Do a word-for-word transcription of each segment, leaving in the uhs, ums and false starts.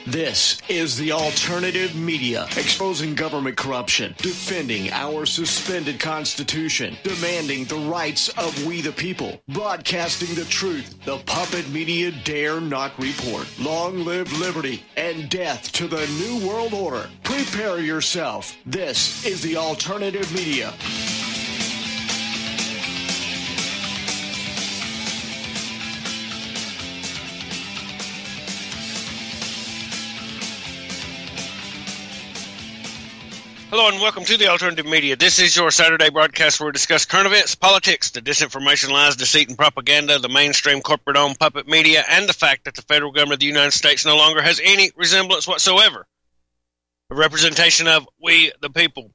This is the alternative media, exposing government corruption, defending our suspended Constitution, demanding the rights of we the people, broadcasting the truth the puppet media dare not report. Long live liberty and death to the New World Order. Prepare yourself. This is the alternative media. Hello and welcome to the Alternative Media. This is your Saturday broadcast where we discuss current events, politics, the disinformation, lies, deceit, and propaganda, the mainstream corporate-owned puppet media, and the fact that the federal government of the United States no longer has any resemblance whatsoever a representation of we the people.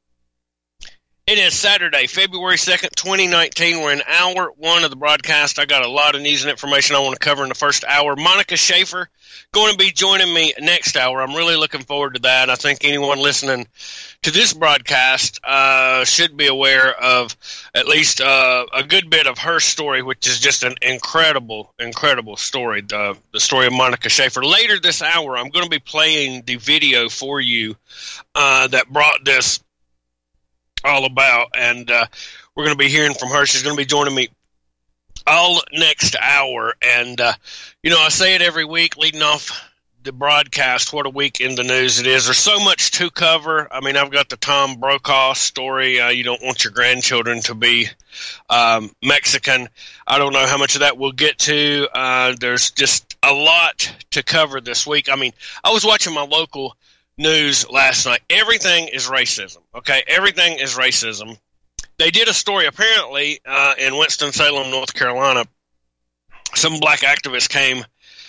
It is Saturday, February second, twenty nineteen. We're in hour one of the broadcast. I got a lot of news and information I want to cover in the first hour. Monica Schaefer going to be joining me next hour. I'm really looking forward to that. I think anyone listening to this broadcast uh, should be aware of at least uh, a good bit of her story, which is just an incredible, incredible story, the, the story of Monica Schaefer. Later this hour, I'm going to be playing the video for you uh, that brought this all about, and uh, we're going to be hearing from her. She's going to be joining me all next hour, and uh, you know, I say it every week leading off the broadcast, what a week in the news it is. There's so much to cover. I mean, I've got the Tom Brokaw story. Uh, you don't want your grandchildren to be um, Mexican. I don't know how much of that we'll get to. Uh, there's just a lot to cover this week. I mean, I was watching my local news last night. Everything is racism, okay? Everything is racism. They did a story, apparently, uh, in Winston-Salem, North Carolina. Some black activists came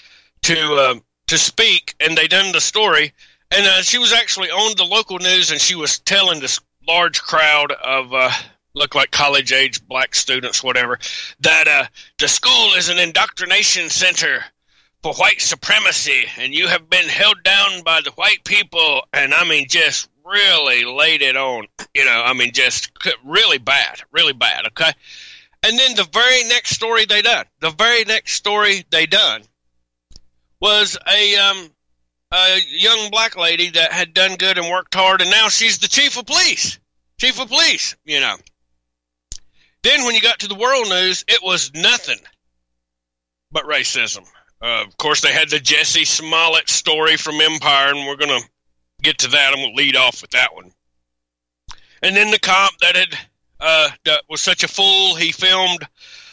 to uh, to speak, and they done the story, and uh, she was actually on the local news, and she was telling this large crowd of, uh, look like college-age black students, whatever, that uh, the school is an indoctrination center for white supremacy, and you have been held down by the white people, and I mean, just really laid it on, you know, I mean, just really bad, really bad, okay? And then the very next story they done, the very next story they done was a, um, a young black lady that had done good and worked hard, and now she's the chief of police, chief of police, you know. Then when you got to the world news, it was nothing but racism. Uh, of course, they had the Jesse Smollett story from Empire, and we're going to get to that. I'm going to lead off with that one. And then the cop that had uh, that was such a fool, he filmed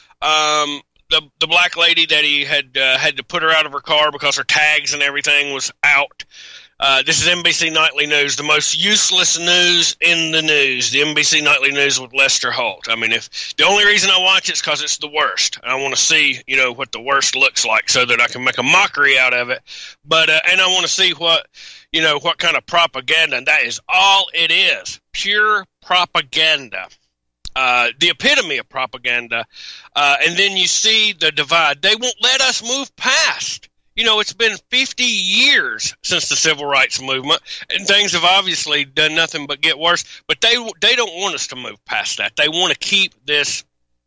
um, the the black lady that he had uh, had to put her out of her car because her tags and everything was out. Uh, this is N B C Nightly News, the most useless news in the news, the N B C Nightly News with Lester Holt. I mean, if the only reason I watch it is because it's the worst. I want to see, you know, what the worst looks like so that I can make a mockery out of it. But uh, and I want to see what, you know, what kind of propaganda, and that is all it is, pure propaganda. Uh, the epitome of propaganda. Uh, and then you see the divide. They won't let us move past. You know, it's been fifty years since the civil rights movement, and things have obviously done nothing but get worse. But they they don't want us to move past that. They want to keep this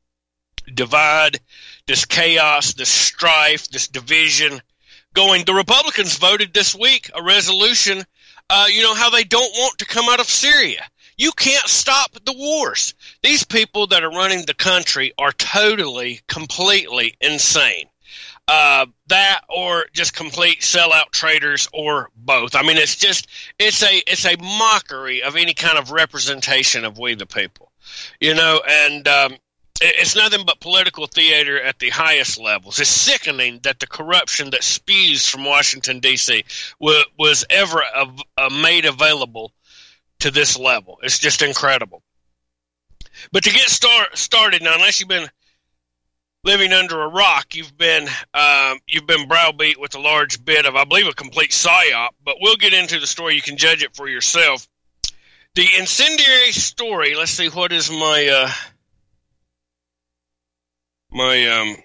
divide, this chaos, this strife, this division going. The Republicans voted this week a resolution, uh, you know, how they don't want to come out of Syria. You can't stop the wars. These people that are running the country are totally, completely insane. Uh, that or just complete sellout traitors or both. I mean, it's just, it's a, it's a mockery of any kind of representation of we the people, you know, and, um, it's nothing but political theater at the highest levels. It's sickening that the corruption that spews from Washington, D C was, was ever uh, uh, made available to this level. It's just incredible. But to get start, started now, unless you've been living under a rock, you've been um, you've been browbeat with a large bit of, I believe, a complete psyop. But we'll get into the story. You can judge it for yourself. The incendiary story. Let's see, what is my uh, my um,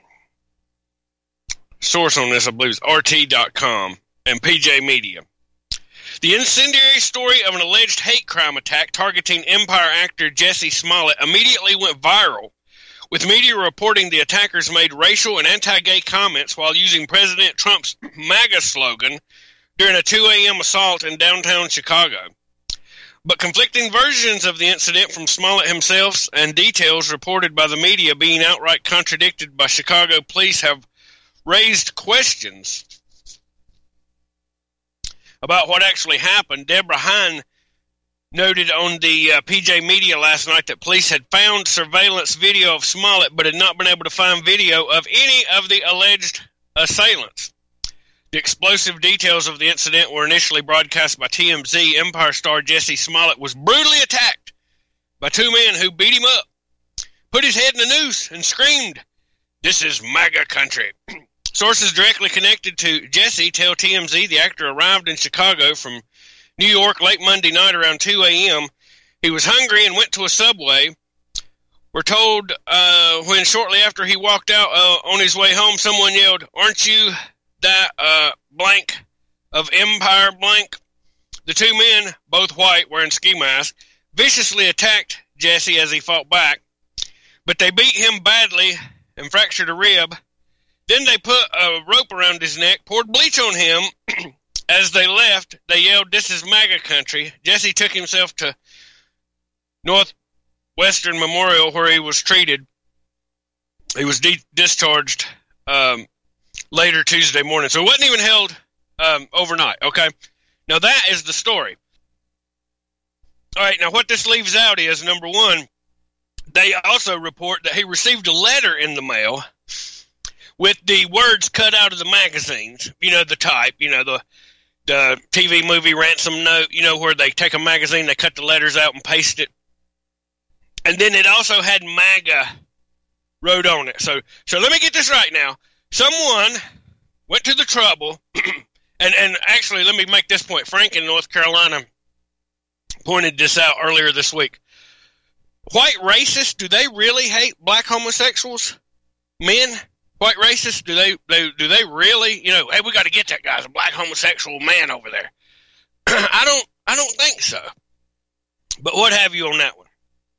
source on this? I believe is R T dot com and P J Media. The incendiary story of an alleged hate crime attack targeting Empire actor Jesse Smollett immediately went viral, with media reporting the attackers made racial and anti-gay comments while using President Trump's MAGA slogan, during a two a.m. assault in downtown Chicago. But conflicting versions of the incident from Smollett himself and details reported by the media being outright contradicted by Chicago police have raised questions about what actually happened. Deborah Hine noted on the uh, P J Media last night that police had found surveillance video of Smollett but had not been able to find video of any of the alleged assailants. The explosive details of the incident were initially broadcast by T M Z. Empire star Jesse Smollett was brutally attacked by two men who beat him up, put his head in a noose, and screamed, "This is MAGA country." Sources directly connected to Jesse tell T M Z the actor arrived in Chicago from New York late Monday night around two a.m. He was hungry and went to a Subway. We're told uh, when shortly after he walked out uh, on his way home, someone yelled, "Aren't you that uh, blank of Empire blank?" The two men, both white, wearing ski masks, viciously attacked Jesse as he fought back, but they beat him badly and fractured a rib. Then they put a rope around his neck, poured bleach on him. As they left, they yelled, "This is MAGA country." Jesse took himself to Northwestern Memorial where he was treated. He was de- discharged um, later Tuesday morning. So it wasn't even held um, overnight, okay? Now that is the story. All right, now what this leaves out is, number one, they also report that he received a letter in the mail with the words cut out of the magazines, you know, the type, you know, the the T V movie ransom note, you know, where they take a magazine, they cut the letters out and paste it. And then it also had MAGA wrote on it. So so let me get this right now. Someone went to the trouble, and, and actually, let me make this point. Frank in North Carolina pointed this out earlier this week. White racists, do they really hate black homosexuals? Men? White racists, do they, they do they really, you know, hey, we got to get that guy, a black homosexual man over there. I don't I don't think so. But what have you on that one?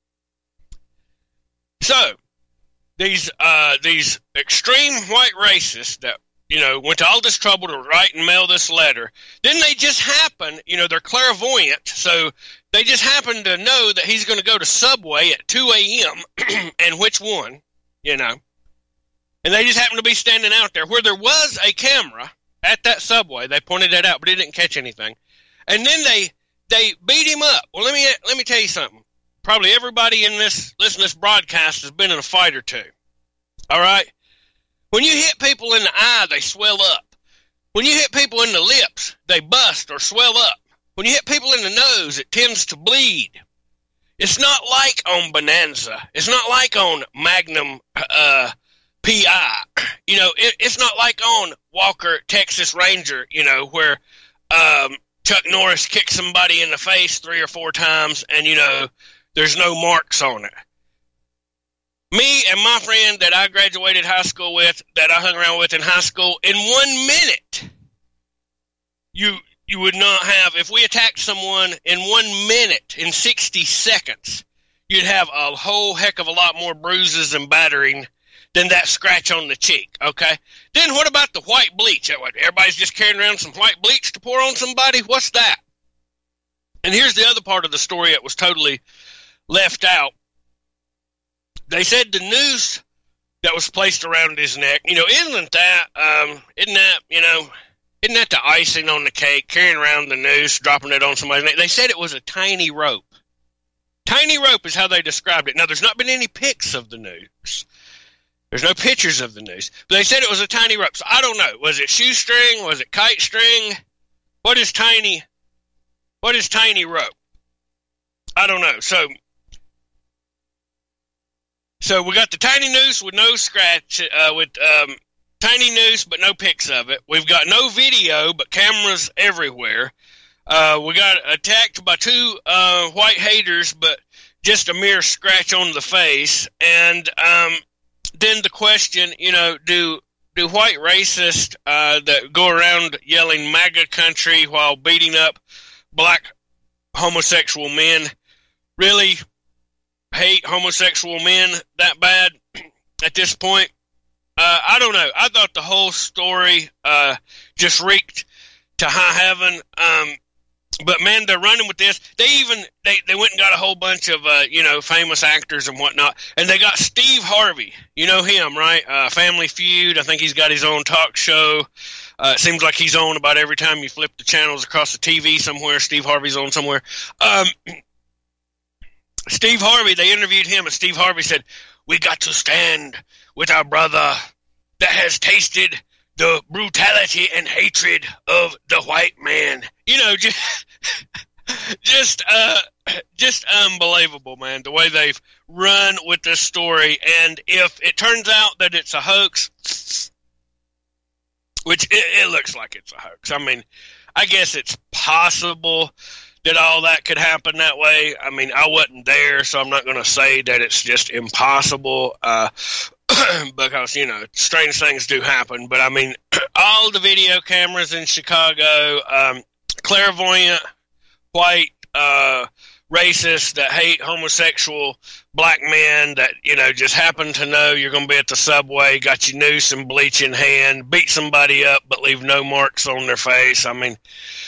So, these uh, these extreme white racists that, you know, went to all this trouble to write and mail this letter, then they just happen, you know, they're clairvoyant, so they just happen to know that he's going to go to Subway at two a.m., and which one, you know. And they just happened to be standing out there where there was a camera at that Subway. They pointed that out, but it didn't catch anything. And then they they beat him up. Well, let me let me tell you something. Probably everybody in this listening to this broadcast has been in a fight or two. All right? When you hit people in the eye, they swell up. When you hit people in the lips, they bust or swell up. When you hit people in the nose, it tends to bleed. It's not like on Bonanza. It's not like on Magnum uh P I, you know, it, it's not like on Walker, Texas Ranger, you know, where um, Chuck Norris kicked somebody in the face three or four times and, you know, there's no marks on it. Me and my friend that I graduated high school with, that I hung around with in high school, in one minute, you you would not have, if we attacked someone in one minute, in sixty seconds, you'd have a whole heck of a lot more bruises and battering than that scratch on the cheek, okay? Then what about the white bleach? Everybody's just carrying around some white bleach to pour on somebody? What's that? And here's the other part of the story that was totally left out. They said the noose that was placed around his neck, you know, isn't that, um, isn't that, you know, isn't that the icing on the cake, carrying around the noose, dropping it on somebody's neck? They said it was a tiny rope. Tiny rope is how they described it. Now, there's not been any pics of the noose. There's no pictures of the noose. But they said it was a tiny rope. So I don't know. Was it shoestring? Was it kite string? What is tiny? What is tiny rope? I don't know. So, so we got the tiny noose with no scratch, uh, with um, tiny noose but no pics of it. We've got no video but cameras everywhere. Uh, we got attacked by two uh, white haters, but just a mere scratch on the face. And um, then the question, you know, do do white racists uh, that go around yelling MAGA country while beating up black homosexual men really hate homosexual men that bad at this point? Uh, I don't know. I thought the whole story uh, just reeked to high heaven. Um, but man, they're running with this. They even they, they went and got a whole bunch of uh, you know famous actors and whatnot, and they got Steve Harvey. You know him, right? Uh, Family Feud. I think he's got his own talk show. Uh, it seems like he's on about every time you flip the channels across the T V somewhere. Steve Harvey's on somewhere. Um, Steve Harvey. They interviewed him, and Steve Harvey said, "We got to stand with our brother that has tasted the brutality and hatred of the white man." You know, just, just, uh, just unbelievable, man, the way they've run with this story. And if it turns out that it's a hoax, which it, it looks like it's a hoax. I mean, I guess it's possible that all that could happen that way. I mean, I wasn't there, so I'm not going to say that it's just impossible. Uh, because, you know, strange things do happen. But, I mean, all the video cameras in Chicago, um, clairvoyant, white, uh, racists that hate homosexual black men that, you know, just happen to know you're going to be at the subway, got your noose and bleach in hand, beat somebody up but leave no marks on their face. I mean,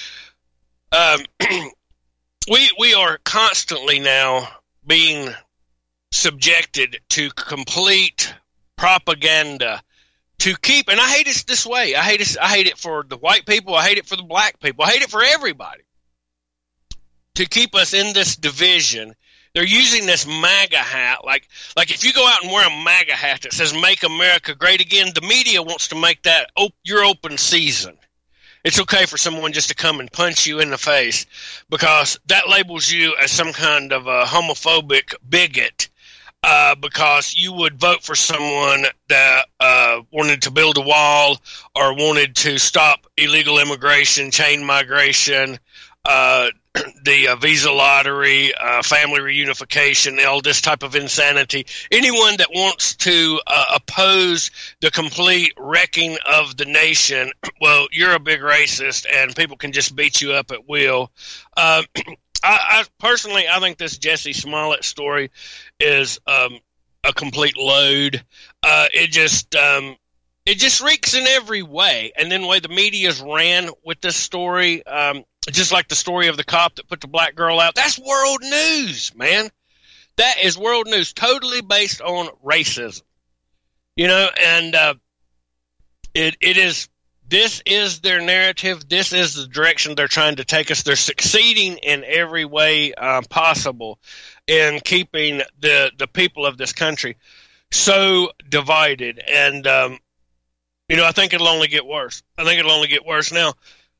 um, we we are constantly now being subjected to complete propaganda to keep, and I hate it this way. I hate it. I hate it for the white people. I hate it for the black people. I hate it for everybody. To keep us in this division, they're using this MAGA hat. Like, like if you go out and wear a MAGA hat that says "Make America Great Again," the media wants to make that op- your open season. It's okay for someone just to come and punch you in the face because that labels you as some kind of a homophobic bigot. Uh, because you would vote for someone that uh, wanted to build a wall or wanted to stop illegal immigration, chain migration, uh, the uh, visa lottery, uh, family reunification, all this type of insanity. Anyone that wants to uh, oppose the complete wrecking of the nation, well, you're a big racist, and people can just beat you up at will. Uh, I, I personally, I think this Jussie Smollett story is um, a complete load. Uh, it just, um, it just reeks in every way. And then the way the media's ran with this story, um, just like the story of the cop that put the black girl out, that's world news, man. That is world news, totally based on racism. You know, and uh, it it is. This is their narrative. This is the direction they're trying to take us. They're succeeding in every way uh, possible in keeping the, the people of this country so divided. And, um, you know, I think it'll only get worse. I think it'll only get worse. Now,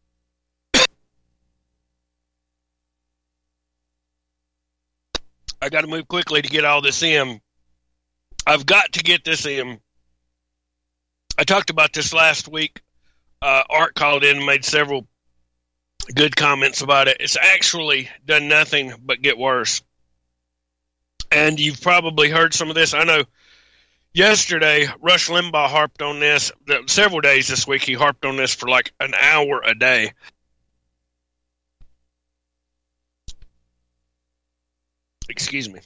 I got to move quickly to get all this in. I've got to get this in. I talked about this last week. Uh, Art called in and made several good comments about it. It's actually done nothing but get worse. And you've probably heard some of this. I know yesterday Rush Limbaugh harped on this. Several days this week he harped on this for like an hour a day. Excuse me.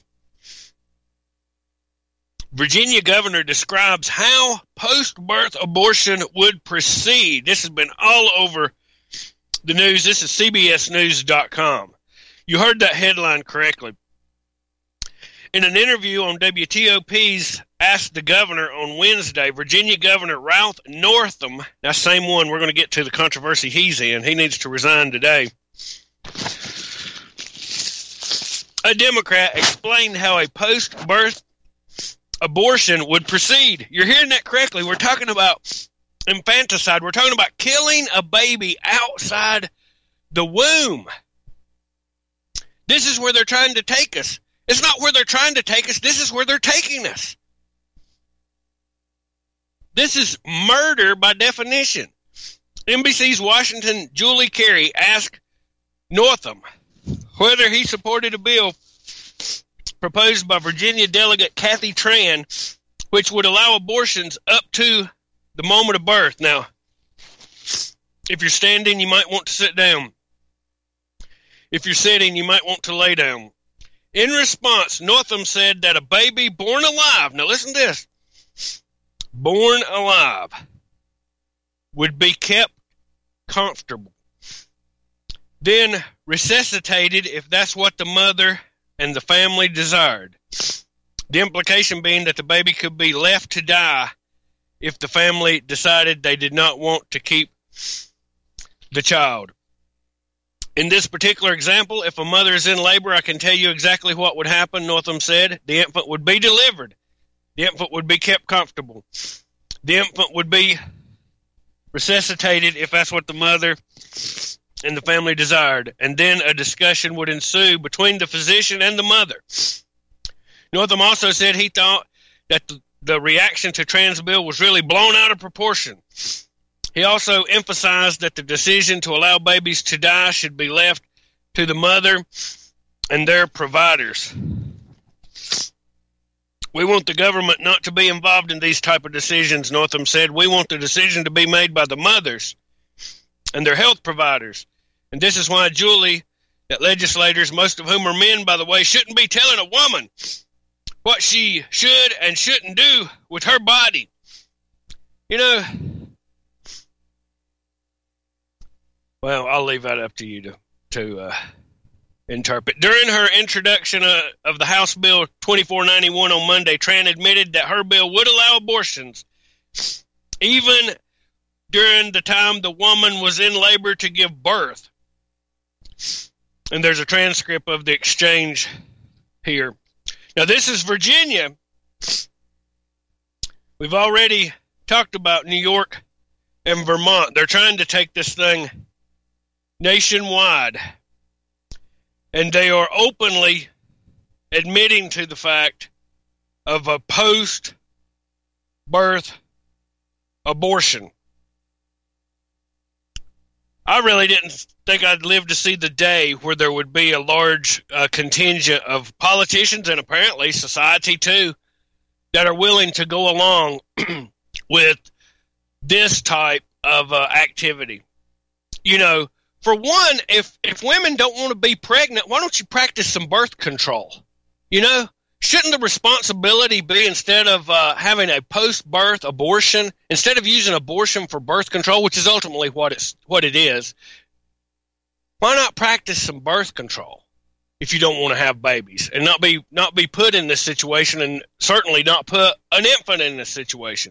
Virginia governor describes how post-birth abortion would proceed. This has been all over the news. This is C B S news dot com. You heard that headline correctly. In an interview on W T O P's Ask the Governor on Wednesday, Virginia Governor Ralph Northam, that same one we're going to get to the controversy he's in, he needs to resign today. A Democrat explained how a post-birth abortion would proceed. You're hearing that correctly. We're talking about infanticide. We're talking about killing a baby outside the womb. This is where they're trying to take us. It's not where they're trying to take us. This is where they're taking us. This is murder by definition. N B C's Washington Julie Carey asked Northam whether he supported a bill proposed by Virginia Delegate Kathy Tran, which would allow abortions up to the moment of birth. Now, if you're standing, you might want to sit down. If you're sitting, you might want to lay down. In response, Northam said that a baby born alive, now listen to this, born alive would be kept comfortable. then resuscitated if that's what the mother and the family desired. The implication being that the baby could be left to die if the family decided they did not want to keep the child. In this particular example, if a mother is in labor, I can tell you exactly what would happen, Northam said. The infant would be delivered. The infant would be kept comfortable. The infant would be resuscitated if that's what the mother and the family desired. And then a discussion would ensue between the physician and the mother. Northam also said he thought that the, the reaction to trans bill was really blown out of proportion. He also emphasized that the decision to allow babies to die should be left to the mother and their providers. We want the government not to be involved in these type of decisions, Northam said. We want the decision to be made by the mothers and their health providers. And this is why, Julie, that legislators, most of whom are men, by the way, shouldn't be telling a woman what she should and shouldn't do with her body. You know, well, I'll leave that up to you to, to uh, interpret. During her introduction uh, of the House Bill twenty-four ninety-one on Monday, Tran admitted that her bill would allow abortions even during the time the woman was in labor to give birth. And there's a transcript of the exchange here. Now, this is Virginia. We've already talked about New York and Vermont. They're trying to take this thing nationwide. And they are openly admitting to the fact of a post-birth abortion. I really didn't think I'd live to see the day where there would be a large uh, contingent of politicians and apparently society too that are willing to go along with this type of uh, activity. You know, for one, if, if women don't want to be pregnant, why don't you practice some birth control? You know, shouldn't the responsibility be, instead of uh, having a post-birth abortion, instead of using abortion for birth control, which is ultimately what it's what it is, why not practice some birth control if you don't want to have babies and not be not be put in this situation, and certainly not put an infant in this situation?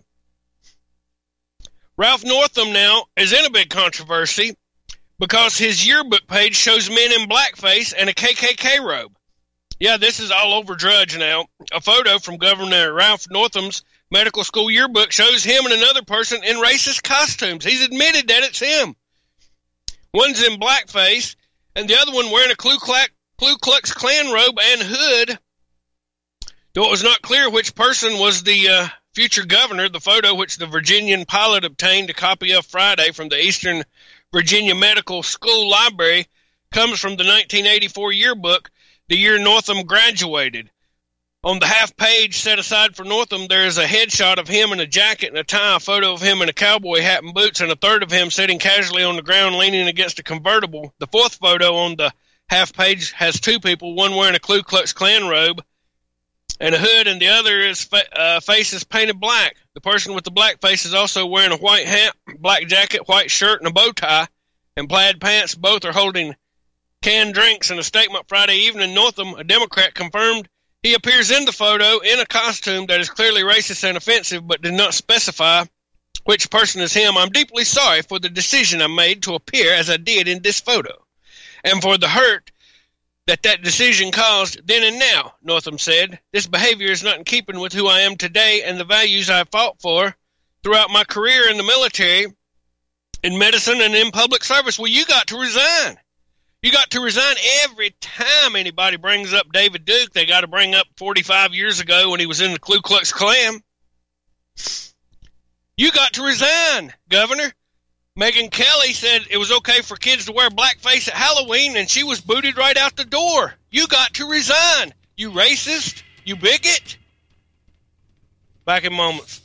Ralph Northam now is in a big controversy because his yearbook page shows men in blackface and a K K K robe. Yeah, this is all over Drudge now. A photo from Governor Ralph Northam's medical school yearbook shows him and another person in racist costumes. He's admitted that it's him. One's in blackface, and the other one wearing a Ku Klux, Ku Klux Klan robe and hood. Though it was not clear which person was the uh, future governor, the photo, which the Virginian pilot obtained a copy of Friday from the Eastern Virginia Medical School Library, comes from the nineteen eighty-four yearbook, the year Northam graduated. On the half page set aside for Northam, there is a headshot of him in a jacket and a tie, a photo of him in a cowboy hat and boots, and a third of him sitting casually on the ground leaning against a convertible. The fourth photo on the half page has two people, one wearing a Ku Klux Klan robe and a hood, and the other is fa- uh, face is painted black. The person with the black face is also wearing a white hat, black jacket, white shirt, and a bow tie, and plaid pants. Both are holding canned drinks. In a statement Friday evening, Northam, a Democrat, confirmed he appears in the photo in a costume that is clearly racist and offensive, but did not specify which person is him. I'm deeply sorry for the decision I made to appear as I did in this photo, and for the hurt that that decision caused then and now, Northam said. This behavior is not in keeping with who I am today and the values I fought for throughout my career in the military, in medicine, and in public service. Well, you got to resign. You got to resign. Every time anybody brings up David Duke, they got to bring up forty-five years ago when he was in the Ku Klux Klan. You got to resign, Governor. Megyn Kelly said it was okay for kids to wear blackface at Halloween, and she was booted right out the door. You got to resign, you racist, you bigot. Back in moments.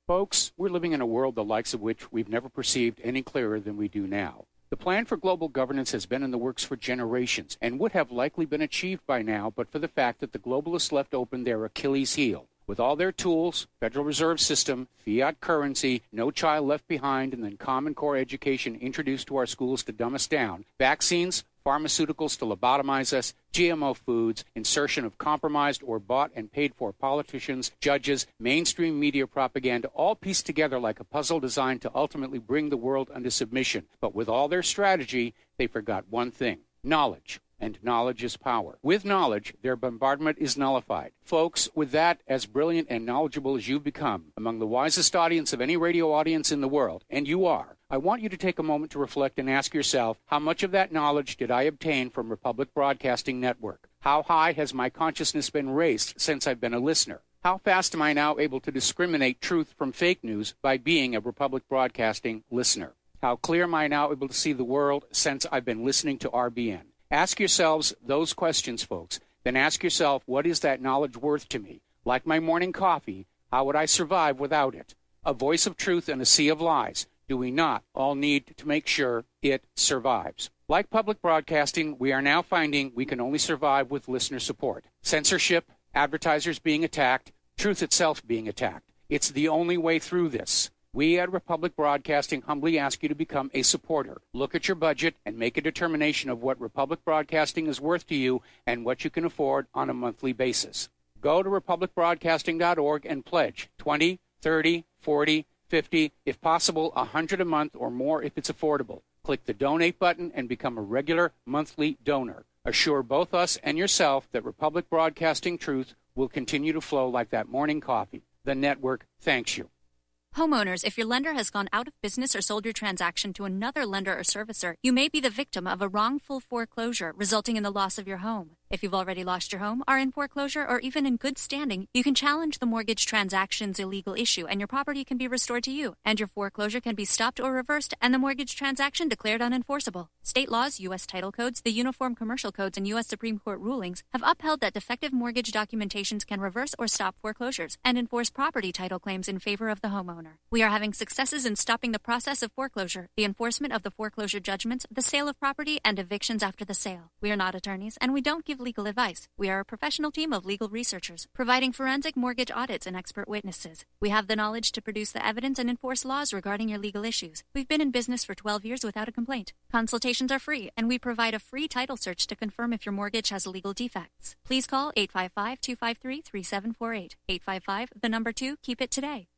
Folks, we're living in a world the likes of which we've never perceived any clearer than we do now. The plan for global governance has been in the works for generations and would have likely been achieved by now but for the fact that the globalists left open their Achilles heel. With all their tools, Federal Reserve System, fiat currency, no child left behind, and then Common Core education introduced to our schools to dumb us down, vaccines, pharmaceuticals to lobotomize us, G M O foods, insertion of compromised or bought and paid for politicians, judges, mainstream media propaganda, all pieced together like a puzzle designed to ultimately bring the world under submission. But with all their strategy, they forgot one thing: knowledge. And knowledge is power. With knowledge, their bombardment is nullified. Folks, with that, as brilliant and knowledgeable as you've become, among the wisest audience of any radio audience in the world, and you are, I want you to take a moment to reflect and ask yourself, how much of that knowledge did I obtain from Republic Broadcasting Network? How high has my consciousness been raised since I've been a listener? How fast am I now able to discriminate truth from fake news by being a Republic Broadcasting listener? How clear am I now able to see the world since I've been listening to R B N? Ask yourselves those questions, folks. Then ask yourself, what is that knowledge worth to me? Like my morning coffee, how would I survive without it? A voice of truth in a sea of lies. Do we not all need to make sure it survives? Like public broadcasting, we are now finding we can only survive with listener support. Censorship, advertisers being attacked, truth itself being attacked. It's the only way through this. We at Republic Broadcasting humbly ask you to become a supporter. Look at your budget and make a determination of what Republic Broadcasting is worth to you and what you can afford on a monthly basis. Go to republic broadcasting dot org and pledge twenty, thirty, forty, fifty, if possible, one hundred a month or more if it's affordable. Click the donate button and become a regular monthly donor. Assure both us and yourself that Republic Broadcasting truth will continue to flow like that morning coffee. The network thanks you. Homeowners, if your lender has gone out of business or sold your transaction to another lender or servicer, you may be the victim of a wrongful foreclosure resulting in the loss of your home. If you've already lost your home, are in foreclosure, or even in good standing, you can challenge the mortgage transaction's illegal issue and your property can be restored to you, and your foreclosure can be stopped or reversed and the mortgage transaction declared unenforceable. State laws, U S title codes, the Uniform Commercial Codes, and U S Supreme Court rulings have upheld that defective mortgage documentations can reverse or stop foreclosures and enforce property title claims in favor of the homeowner. We are having successes in stopping the process of foreclosure, the enforcement of the foreclosure judgments, the sale of property, and evictions after the sale. We are not attorneys, and we don't give legal advice. We are a professional team of legal researchers, providing forensic mortgage audits and expert witnesses. We have the knowledge to produce the evidence and enforce laws regarding your legal issues. We've been in business for twelve years without a complaint. Consultations are free, and we provide a free title search to confirm if your mortgage has legal defects. Please call eight five five, two five three, three seven four eight. eight five five, the number two, keep it today.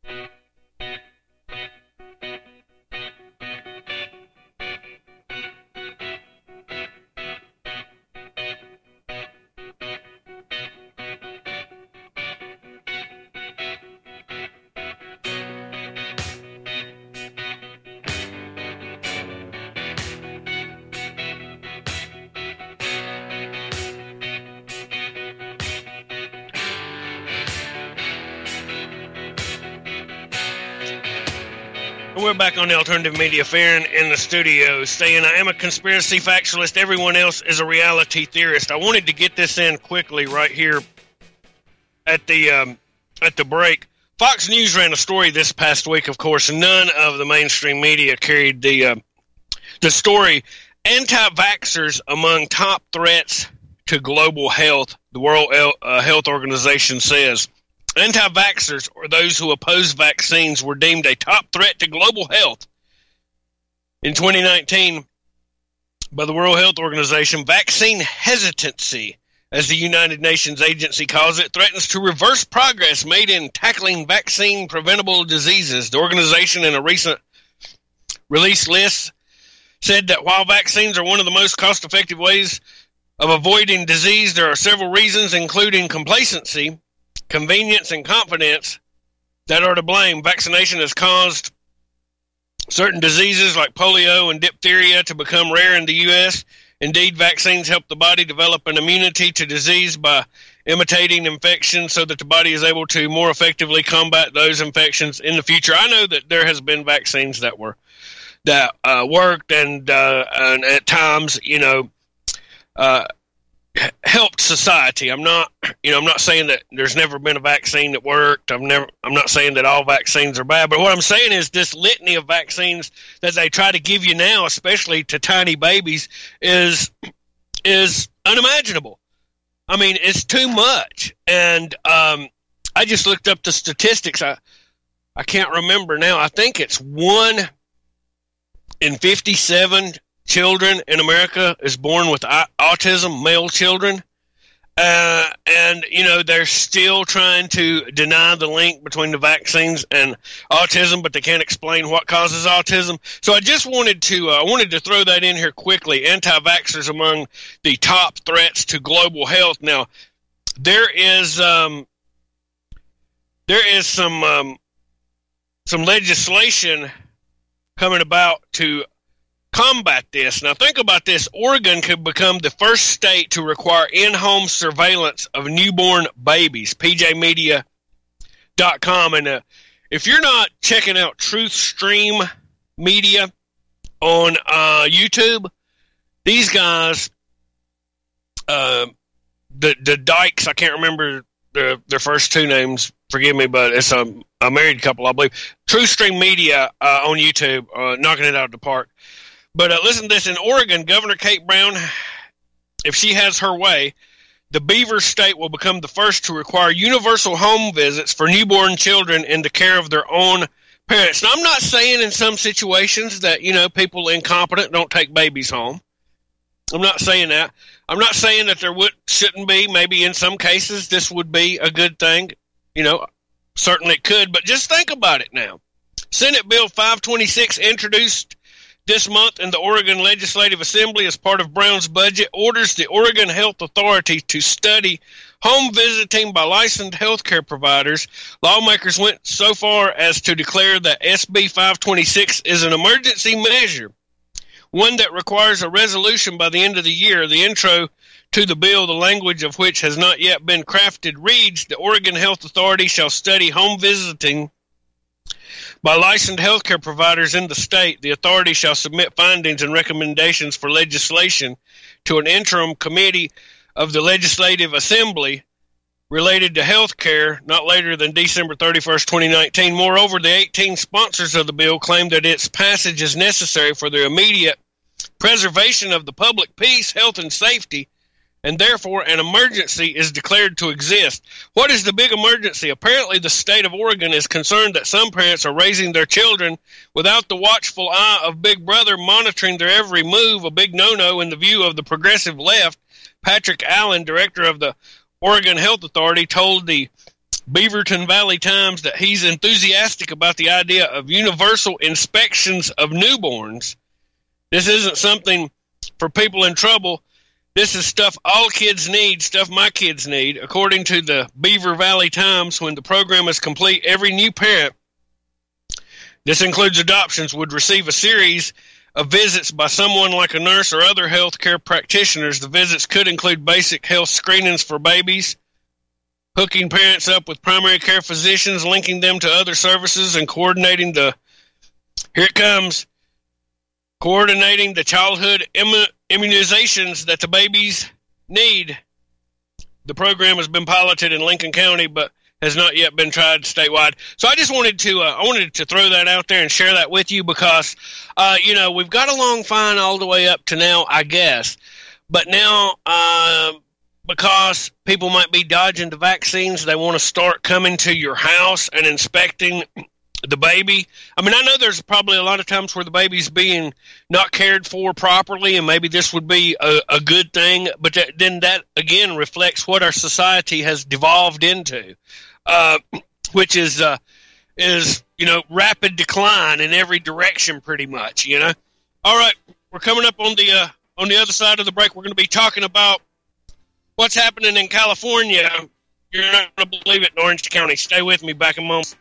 We're back on the Alternative Media. Farron in the studio saying, I am a conspiracy factualist. Everyone else is a reality theorist. I wanted to get this in quickly right here at the um, at the break. Fox News ran a story this past week, of course. None of the mainstream media carried the, uh, the story. Anti-vaxxers among top threats to global health, the World uh, Health Organization says. Anti-vaxxers, or those who oppose vaccines, were deemed a top threat to global health. In twenty nineteen, by the World Health Organization, vaccine hesitancy, as the United Nations agency calls it, threatens to reverse progress made in tackling vaccine-preventable diseases. The organization, in a recent release list, said that while vaccines are one of the most cost-effective ways of avoiding disease, there are several reasons, including complacency, convenience, and confidence, that are to blame. Vaccination has caused certain diseases like polio and diphtheria to become rare in the U S Indeed, vaccines help the body develop an immunity to disease by imitating infection so that the body is able to more effectively combat those infections in the future. I know that there has been vaccines that were that uh, worked and, uh, and at times, you know, uh, helped society. I'm not, you know, I'm not saying that there's never been a vaccine that worked. I've never, I'm not saying that all vaccines are bad, but what I'm saying is this litany of vaccines that they try to give you now, especially to tiny babies, is, is unimaginable. I mean, it's too much. And, um, I just looked up the statistics. I, I can't remember now. I think it's one in fifty-seven children in America is born with autism, male children. Uh, and, you know, they're still trying to deny the link between the vaccines and autism, but they can't explain what causes autism. So I just wanted to, uh, I wanted to throw that in here quickly. Anti-vaxxers among the top threats to global health. Now, there is, um, there is some, um, some legislation coming about to combat this. Now, think about this. Oregon could become the first state to require in-home surveillance of newborn babies, P J media dot com. And uh, if you're not checking out Truth Stream Media on uh, YouTube, these guys, uh, the the Dykes, I can't remember their, their first two names, forgive me, but it's a, a married couple, I believe. Truth Stream Media uh, on YouTube, uh, knocking it out of the park. But uh, listen to this. In Oregon, Governor Kate Brown, if she has her way, the Beaver State will become the first to require universal home visits for newborn children in the care of their own parents. Now, I'm not saying in some situations that, you know, people incompetent don't take babies home. I'm not saying that. I'm not saying that there would, shouldn't be. Maybe in some cases this would be a good thing. You know, certainly it could. But just think about it now. Senate Bill five twenty-six, introduced this month in the Oregon Legislative Assembly as part of Brown's budget, orders the Oregon Health Authority to study home visiting by licensed healthcare providers. Lawmakers went so far as to declare that S B five twenty-six is an emergency measure, one that requires a resolution by the end of the year. The intro to the bill, the language of which has not yet been crafted, reads, the Oregon Health Authority shall study home visiting by licensed healthcare providers in the state. The authority shall submit findings and recommendations for legislation to an interim committee of the Legislative Assembly related to health care not later than December thirty-first, twenty nineteen. Moreover, the eighteen sponsors of the bill claim that its passage is necessary for the immediate preservation of the public peace, health, and safety, and therefore an emergency is declared to exist. What is the big emergency? Apparently, the state of Oregon is concerned that some parents are raising their children without the watchful eye of Big Brother monitoring their every move, a big no-no in the view of the progressive left. Patrick Allen, director of the Oregon Health Authority, told the Beaverton Valley Times that he's enthusiastic about the idea of universal inspections of newborns. This isn't something for people in trouble. This is stuff all kids need, stuff my kids need. According to the Beaver Valley Times, when the program is complete, every new parent, this includes adoptions, would receive a series of visits by someone like a nurse or other health care practitioners. The visits could include basic health screenings for babies, hooking parents up with primary care physicians, linking them to other services, and coordinating the, here it comes, coordinating the childhood immu- immunizations that the babies need. The program has been piloted in Lincoln County, but has not yet been tried statewide. So I just wanted to, uh, I wanted to throw that out there and share that with you because, uh, you know, we've got along fine all the way up to now, I guess. But now, uh, because people might be dodging the vaccines, they want to start coming to your house and inspecting the baby. I mean, I know there's probably a lot of times where the baby's being not cared for properly, and maybe this would be a, a good thing, but that, then that, again, reflects what our society has devolved into, uh, which is, uh, is, you know, rapid decline in every direction pretty much, you know. All right, we're coming up on the, uh, on the other side of the break. We're going to be talking about what's happening in California. You're not going to believe it in Orange County. Stay with me, back in a moment.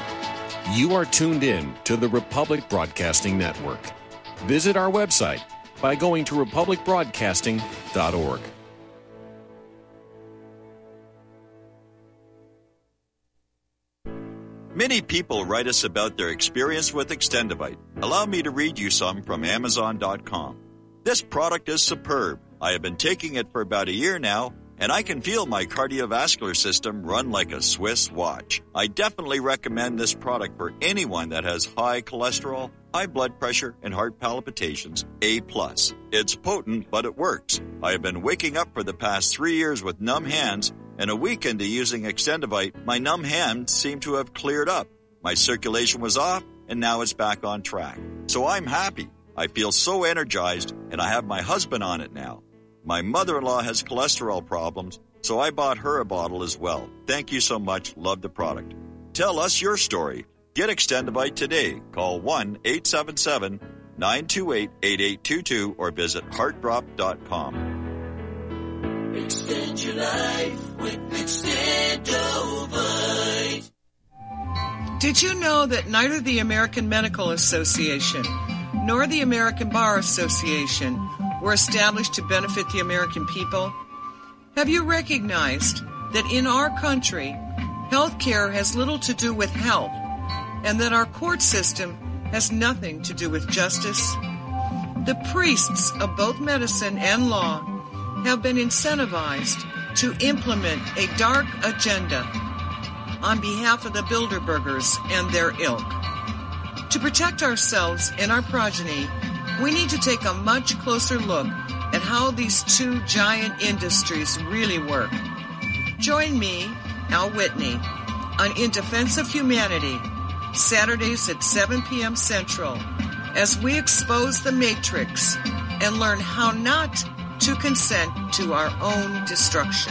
You are tuned in to the Republic Broadcasting Network. Visit our website, by going to republic broadcasting dot org. Many people write us about their experience with Extendivite. Allow me to read you some from amazon dot com. This product is superb. I have been taking it for about a year now, and I can feel my cardiovascular system run like a Swiss watch. I definitely recommend this product for anyone that has high cholesterol, high blood pressure, and heart palpitations, A plus. It's potent, but it works. I have been waking up for the past three years with numb hands, and a week into using Extendivite, my numb hands seem to have cleared up. My circulation was off, and now it's back on track. So I'm happy. I feel so energized, and I have my husband on it now. My mother-in-law has cholesterol problems, so I bought her a bottle as well. Thank you so much. Love the product. Tell us your story. Get Extendivite today. Call one eight seven seven, nine two eight, eight eight two two or visit heart drop dot com. Extend your life with Extendovite. Did you know that neither the American Medical Association nor the American Bar Association were established to benefit the American people? Have you recognized that in our country, health care has little to do with health, and that our court system has nothing to do with justice? The priests of both medicine and law have been incentivized to implement a dark agenda on behalf of the Bilderbergers and their ilk. To protect ourselves and our progeny, we need to take a much closer look at how these two giant industries really work. Join me, Al Whitney, on In Defense of Humanity, Saturdays at seven p.m. Central, as we expose the Matrix and learn how not to consent to our own destruction.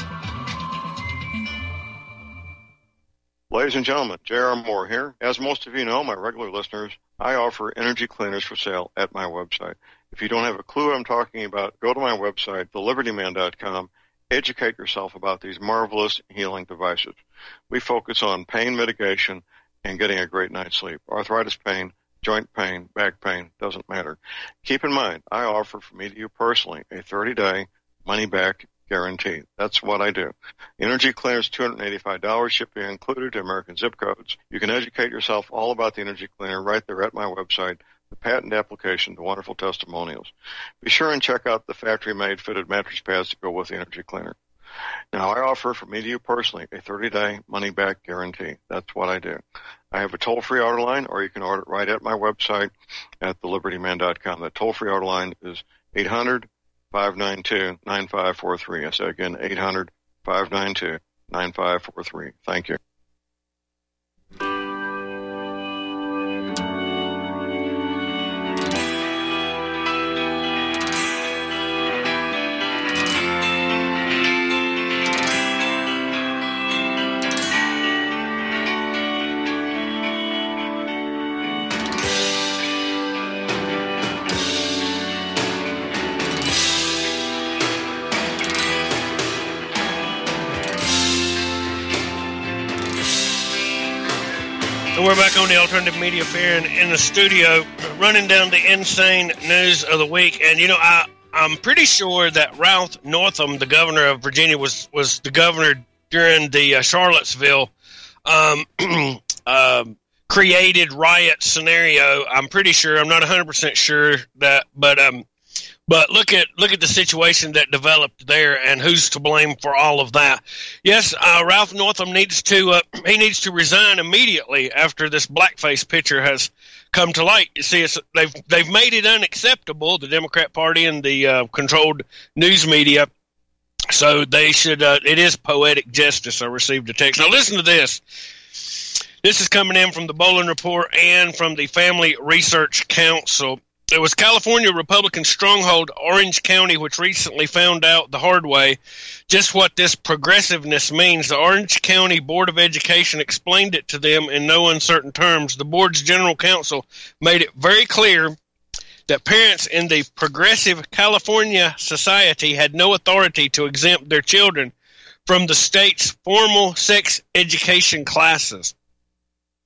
Ladies and gentlemen, J R Moore here. As most of you know, my regular listeners, I offer energy cleaners for sale at my website. If you don't have a clue what I'm talking about, go to my website, the liberty man dot com. Educate yourself about these marvelous healing devices. We focus on pain mitigation and getting a great night's sleep. Arthritis pain, joint pain, back pain, doesn't matter. Keep in mind, I offer for me to you personally a thirty-day money-back guarantee. That's what I do. Energy cleaners, two hundred eighty-five dollars, shipping included to American zip codes. You can educate yourself all about the energy cleaner right there at my website, the patent application, the wonderful testimonials. Be sure and check out the factory-made fitted mattress pads to go with the energy cleaner. Now, I offer for me to you personally a thirty-day money-back guarantee. That's what I do. I have a toll-free order line, or you can order it right at my website at the liberty man dot com. That toll-free order line is eight hundred, five nine two, nine five four three. I say again, eight hundred, five nine two, nine five four three. Thank you. And we're back on the Alternative Media Fair in, in the studio, running down the insane news of the week. And, you know, I, I'm pretty sure that Ralph Northam, the governor of Virginia, was, was the governor during the uh, Charlottesville um, uh, created riot scenario. I'm pretty sure. I'm not one hundred percent sure that, but um, but look at look at the situation that developed there, and who's to blame for all of that. Yes, uh, Ralph Northam needs to uh, he needs to resign immediately after this blackface picture has come to light. You see, it's, they've they've made it unacceptable, the Democrat Party and the uh, controlled news media. So they should. Uh, it is poetic justice. I received a text. Now listen to this. This is coming in from the Bolin Report and from the Family Research Council. It was California Republican stronghold Orange County, which recently found out the hard way just what this progressiveness means. The Orange County Board of Education explained it to them in no uncertain terms. The board's general counsel made it very clear that parents in the Progressive California Society had no authority to exempt their children from the state's formal sex education classes.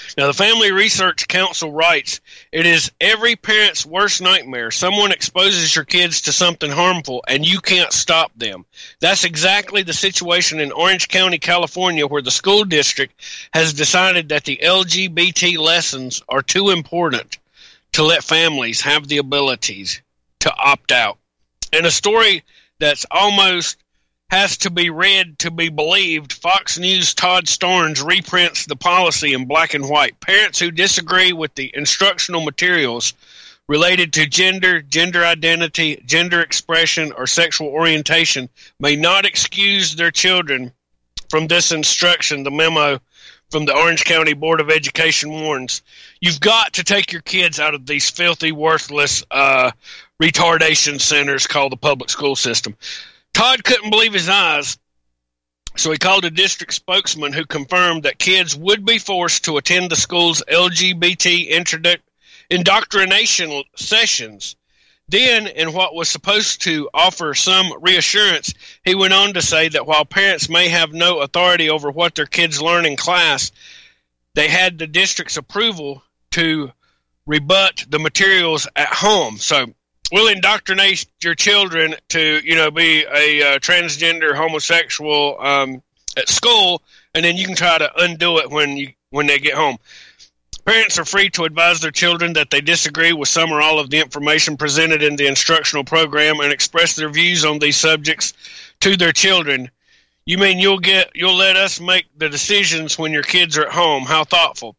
Now, the Family Research Council writes, it is every parent's worst nightmare. Someone exposes your kids to something harmful, and you can't stop them. That's exactly the situation in Orange County, California, where the school district has decided that the L G B T lessons are too important to let families have the abilities to opt out. In a story that's almost has to be read to be believed, Fox News' Todd Starnes reprints the policy in black and white. Parents who disagree with the instructional materials related to gender, gender identity, gender expression, or sexual orientation may not excuse their children from this instruction, the memo from the Orange County Board of Education warns. You've got to take your kids out of these filthy, worthless uh, retardation centers called the public school system. Todd couldn't believe his eyes, so he called a district spokesman who confirmed that kids would be forced to attend the school's L G B T introdu- indoctrination sessions. Then, in what was supposed to offer some reassurance, he went on to say that while parents may have no authority over what their kids learn in class, they had the district's approval to rebut the materials at home. So, we'll indoctrinate your children to, you know, be a uh, transgender homosexual um, at school, and then you can try to undo it when you when they get home. Parents are free to advise their children that they disagree with some or all of the information presented in the instructional program and express their views on these subjects to their children. You mean you'll get you'll let us make the decisions when your kids are at home? How thoughtful.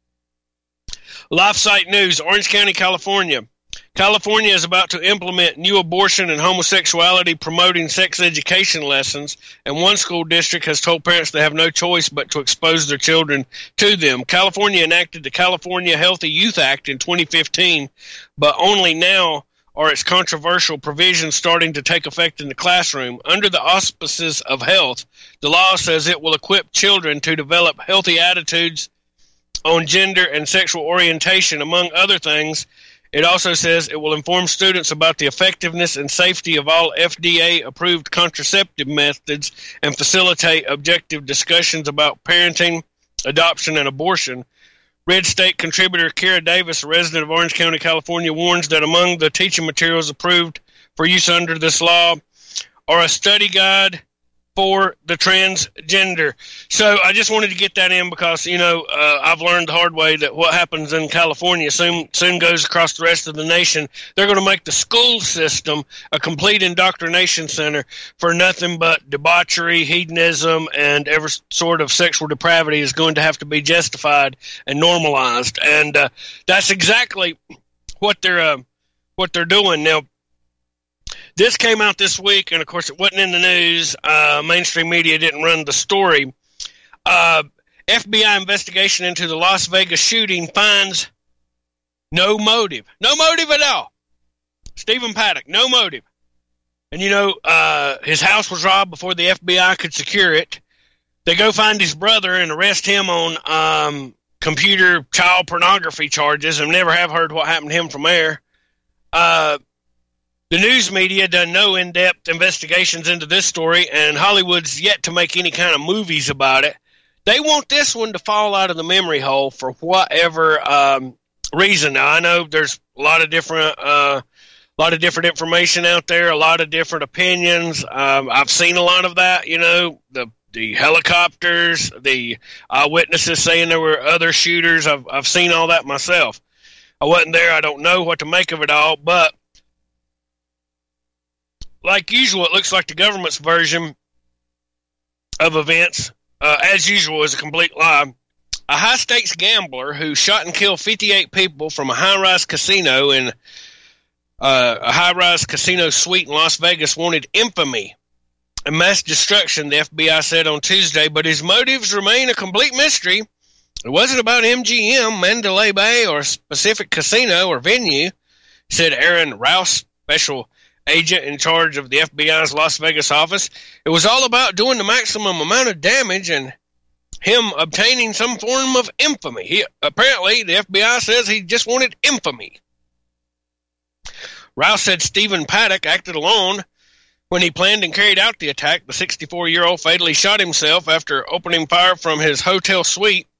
LifeSite News, Orange County, California. California is about to implement new abortion and homosexuality promoting sex education lessons, and one school district has told parents they have no choice but to expose their children to them. California enacted the California Healthy Youth Act in twenty fifteen, but only now are its controversial provisions starting to take effect in the classroom. Under the auspices of health, the law says it will equip children to develop healthy attitudes on gender and sexual orientation, among other things. It also says it will inform students about the effectiveness and safety of all F D A-approved contraceptive methods and facilitate objective discussions about parenting, adoption, and abortion. Red State contributor Kara Davis, a resident of Orange County, California, warns that among the teaching materials approved for use under this law are a study guide for the transgender. So I just wanted to get that in because, you know, uh, I've learned the hard way that what happens in California soon soon goes across the rest of the nation. They're going to make the school system a complete indoctrination center for nothing but debauchery, hedonism, and every sort of sexual depravity is going to have to be justified and normalized. And uh, that's exactly what they're uh, what they're doing now. This came out this week, and of course it wasn't in the news. Uh, mainstream media didn't run the story. Uh, F B I investigation into the Las Vegas shooting finds no motive. No motive at all. Stephen Paddock, no motive. And, you know, uh, his house was robbed before the F B I could secure it. They go find his brother and arrest him on um, computer child pornography charges, and never have heard what happened to him from there. Uh... The news media done no in-depth investigations into this story, and Hollywood's yet to make any kind of movies about it. They want this one to fall out of the memory hole for whatever um, reason. Now, I know there's a lot of different, uh, a lot of different information out there, a lot of different opinions. Um, I've seen a lot of that. You know, the the helicopters, the eyewitnesses saying there were other shooters. I've I've seen all that myself. I wasn't there. I don't know what to make of it all, but like usual, it looks like the government's version of events, uh, as usual, is a complete lie. A high-stakes gambler who shot and killed fifty-eight people from a high-rise casino in uh, a high-rise casino suite in Las Vegas wanted infamy and mass destruction, the F B I said on Tuesday, but his motives remain a complete mystery. It wasn't about M G M, Mandalay Bay, or a specific casino or venue, said Aaron Rouse, special agent in charge of the F B I's Las Vegas office. It was all about doing the maximum amount of damage and him obtaining some form of infamy. He, apparently, the F B I says he just wanted infamy. Rouse said Stephen Paddock acted alone when he planned and carried out the attack. The sixty-four-year-old fatally shot himself after opening fire from his hotel suite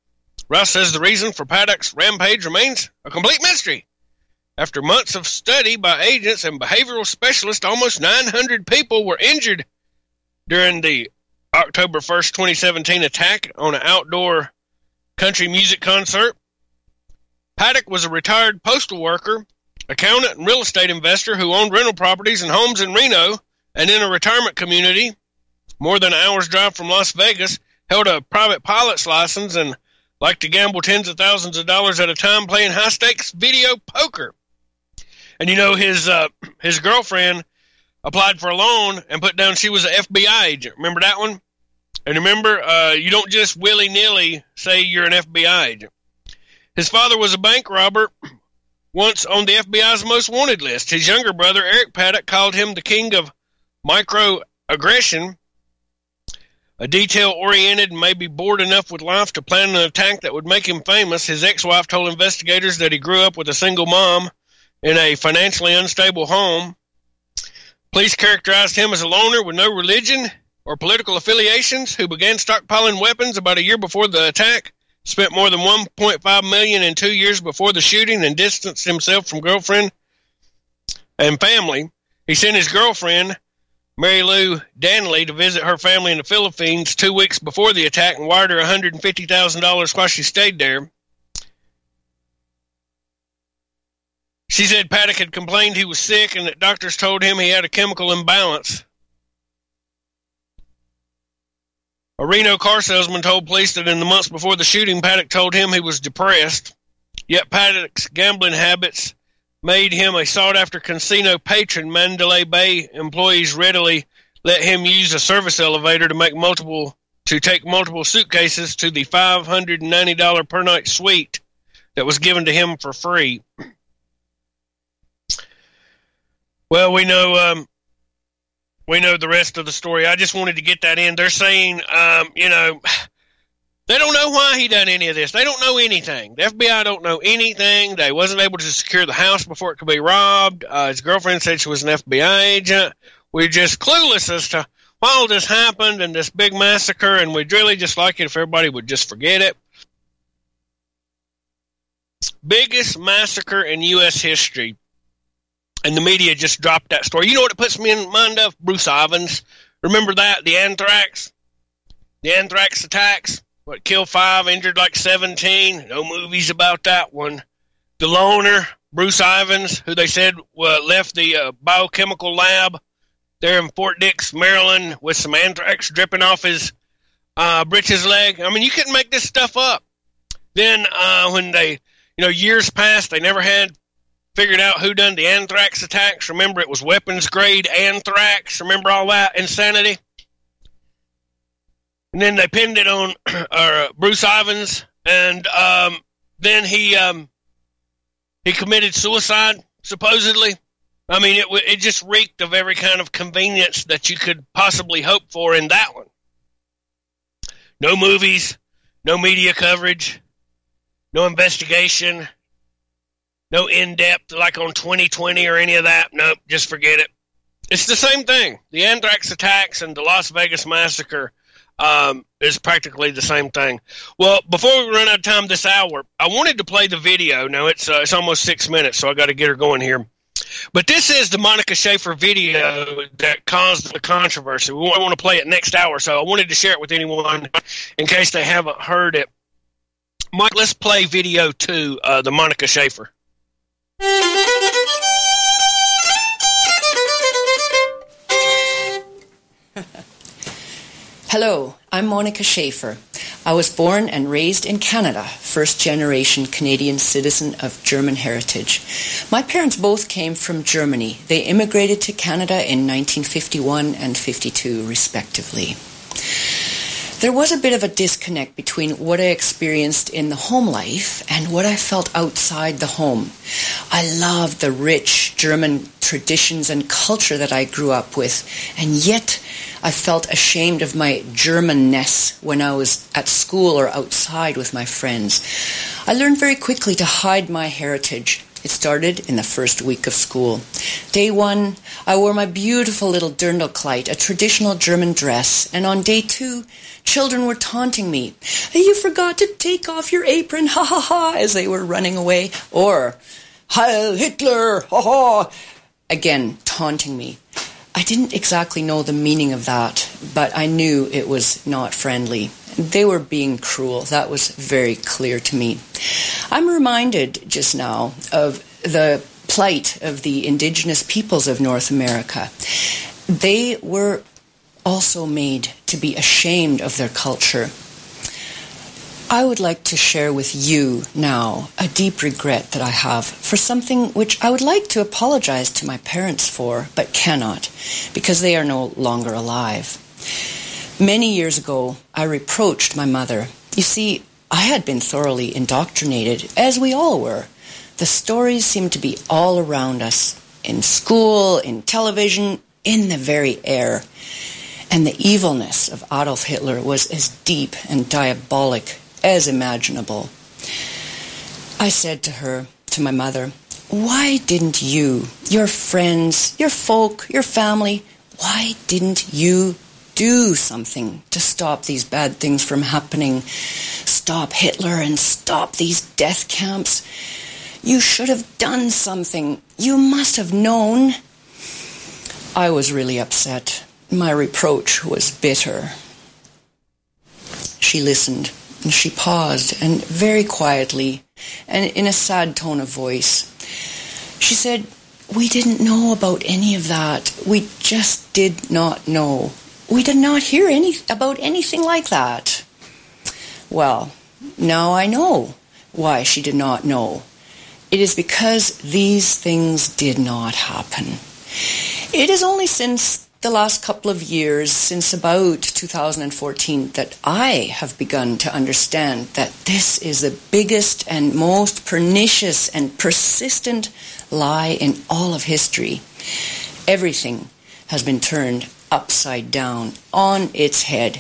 Rouse says the reason for Paddock's rampage remains a complete mystery. After months of study by agents and behavioral specialists, almost nine hundred people were injured during the October first, twenty seventeen attack on an outdoor country music concert. Paddock was a retired postal worker, accountant, and real estate investor who owned rental properties and homes in Reno and in a retirement community more than an hour's drive from Las Vegas, held a private pilot's license, and liked to gamble tens of thousands of dollars at a time playing high-stakes video poker. And, you know, his uh, his girlfriend applied for a loan and put down she was an F B I agent. Remember that one? And remember, uh, you don't just willy-nilly say you're an F B I agent. His father was a bank robber, once on the F B I's most wanted list. His younger brother, Eric Paddock, called him the king of microaggression, a detail-oriented and maybe bored enough with life to plan an attack that would make him famous. His ex-wife told investigators that he grew up with a single mom in a financially unstable home. Police characterized him as a loner with no religion or political affiliations who began stockpiling weapons about a year before the attack, spent more than one point five million dollars in two years before the shooting, and distanced himself from girlfriend and family. He sent his girlfriend, Mary Lou Danley, to visit her family in the Philippines two weeks before the attack and wired her one hundred fifty thousand dollars while she stayed there. She said Paddock had complained he was sick and that doctors told him he had a chemical imbalance. A Reno car salesman told police that in the months before the shooting, Paddock told him he was depressed. Yet Paddock's gambling habits made him a sought-after casino patron. Mandalay Bay employees readily let him use a service elevator to make multiple to take multiple suitcases to the five hundred ninety dollars per night suite that was given to him for free. Well, we know um, we know the rest of the story. I just wanted to get that in. They're saying, um, you know, they don't know why he done any of this. They don't know anything. The F B I don't know anything. They wasn't able to secure the house before it could be robbed. Uh, his girlfriend said she was an F B I agent. We're just clueless as to why all this happened and this big massacre, and we'd really just like it if everybody would just forget it. Biggest massacre in U S history. And the media just dropped that story. You know what it puts me in mind of? Bruce Ivins. Remember that? The anthrax? The anthrax attacks? What, killed five, injured like seventeen? No movies about that one. The loner, Bruce Ivins, who they said uh, left the uh, biochemical lab there in Fort Dix, Maryland, with some anthrax dripping off his uh, britches leg. I mean, you couldn't make this stuff up. Then uh, when they, you know, years passed, they never had figured out who done the anthrax attacks. Remember, it was weapons-grade anthrax. Remember all that insanity? And then they pinned it on uh, Bruce Ivins, and um, then he um, he committed suicide, supposedly. I mean, it it just reeked of every kind of convenience that you could possibly hope for in that one. No movies, no media coverage, no investigation, no in-depth like on twenty twenty or any of that. Nope, just forget it. It's the same thing. The anthrax attacks and the Las Vegas massacre um, is practically the same thing. Well, before we run out of time this hour, I wanted to play the video. Now, it's uh, it's almost six minutes, so I got to get her going here. But this is the Monica Schaefer video that caused the controversy. We want to play it next hour, so I wanted to share it with anyone in case they haven't heard it. Mike, let's play video two, uh, the Monica Schaefer. Hello, I'm Monica Schaefer. I was born and raised in Canada, first-generation Canadian citizen of German heritage. My parents both came from Germany. They immigrated to Canada in nineteen fifty-one and fifty-two, respectively. There was a bit of a disconnect between what I experienced in the home life and what I felt outside the home. I loved the rich German traditions and culture that I grew up with, and yet I felt ashamed of my Germanness when I was at school or outside with my friends. I learned very quickly to hide my heritage. It started in the first week of school. Day one, I wore my beautiful little Dirndlkleid, a traditional German dress, and on day two, children were taunting me. You forgot to take off your apron, ha ha ha, as they were running away. Or, Heil Hitler, ha ha, again taunting me. I didn't exactly know the meaning of that, but I knew it was not friendly. They were being cruel. That was very clear to me. I'm reminded just now of the plight of the indigenous peoples of North America. They were also made to be ashamed of their culture. I would like to share with you now a deep regret that I have for something which I would like to apologize to my parents for, but cannot, because they are no longer alive. Many years ago, I reproached my mother. You see, I had been thoroughly indoctrinated, as we all were. The stories seemed to be all around us, in school, in television, in the very air. And the evilness of Adolf Hitler was as deep and diabolic as imaginable. I said to her, to my mother, why didn't you, your friends, your folk, your family, why didn't you do something to stop these bad things from happening? Stop Hitler and stop these death camps. You should have done something. You must have known. I was really upset. My reproach was bitter. She listened, and she paused, and very quietly, and in a sad tone of voice, she said, we didn't know about any of that. We just did not know. We did not hear any about anything like that. Well, now I know why she did not know. It is because these things did not happen. It is only since the last couple of years, since about two thousand fourteen, that I have begun to understand that this is the biggest and most pernicious and persistent lie in all of history. Everything has been turned upside down, on its head.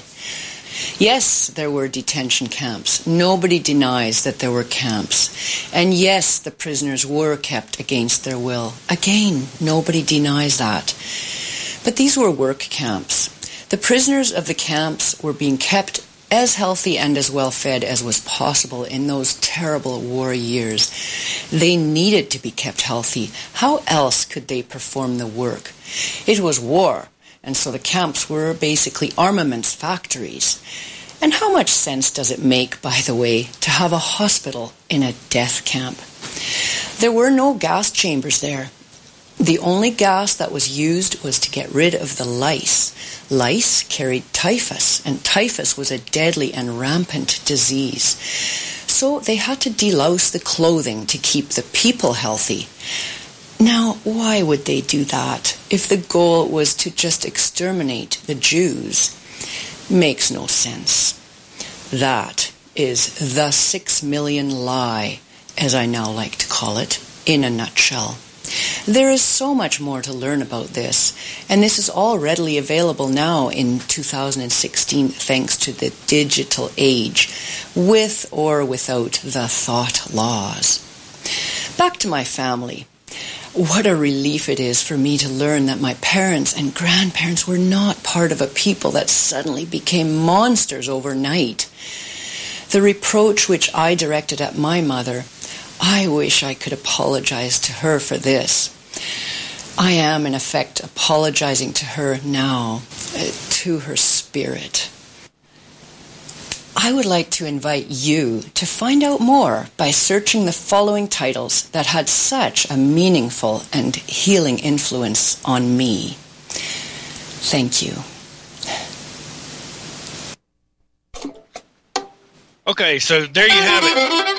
Yes, there were detention camps. Nobody denies that there were camps. And yes, the prisoners were kept against their will. Again, nobody denies that. But these were work camps. The prisoners of the camps were being kept as healthy and as well fed as was possible in those terrible war years. They needed to be kept healthy. How else could they perform the work? It was war. And so the camps were basically armaments factories. And how much sense does it make, by the way, to have a hospital in a death camp? There were no gas chambers there. The only gas that was used was to get rid of the lice. Lice carried typhus, and typhus was a deadly and rampant disease. So they had to delouse the clothing to keep the people healthy. Now, why would they do that if the goal was to just exterminate the Jews? Makes no sense. That is the six million lie, as I now like to call it, in a nutshell. There is so much more to learn about this, and this is all readily available now in two thousand sixteen thanks to the digital age, with or without the thought laws. Back to my family. What a relief it is for me to learn that my parents and grandparents were not part of a people that suddenly became monsters overnight. The reproach which I directed at my mother, I wish I could apologize to her for this. I am, in effect, apologizing to her now, uh, to her spirit. I would like to invite you to find out more by searching the following titles that had such a meaningful and healing influence on me. Thank you. Okay, so there you have it.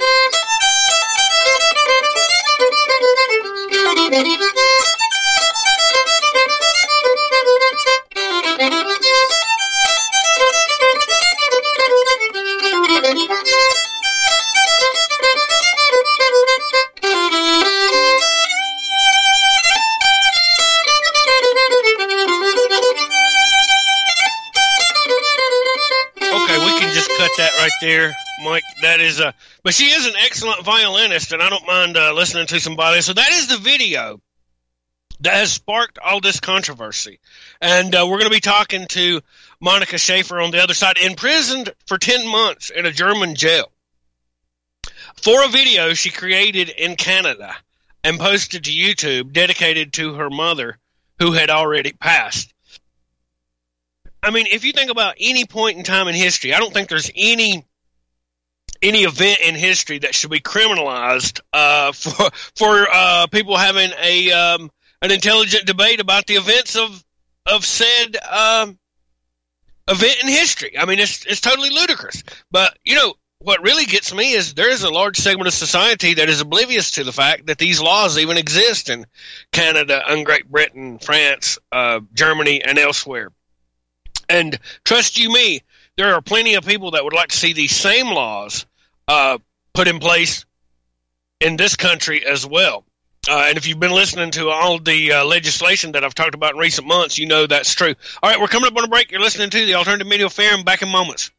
Okay, we can just cut that right there, Mike. That is a, but she is an excellent violinist, and I don't mind uh, listening to somebody. So that is the video that has sparked all this controversy. And uh, we're going to be talking to Monica Schaefer on the other side, imprisoned for ten months in a German jail for a video she created in Canada and posted to YouTube dedicated to her mother, who had already passed. I mean, if you think about any point in time in history, I don't think there's any any event in history that should be criminalized uh, for for uh, people having a um, an intelligent debate about the events of of said um, event in history. I mean, it's it's totally ludicrous. But you know what really gets me is there is a large segment of society that is oblivious to the fact that these laws even exist in Canada, and Great Britain, France, uh, Germany, and elsewhere. And trust you me, there are plenty of people that would like to see these same laws uh, put in place in this country as well. Uh, and if you've been listening to all the uh, legislation that I've talked about in recent months, you know that's true. All right, we're coming up on a break. You're listening to the Alternative Media Forum. Back in moments.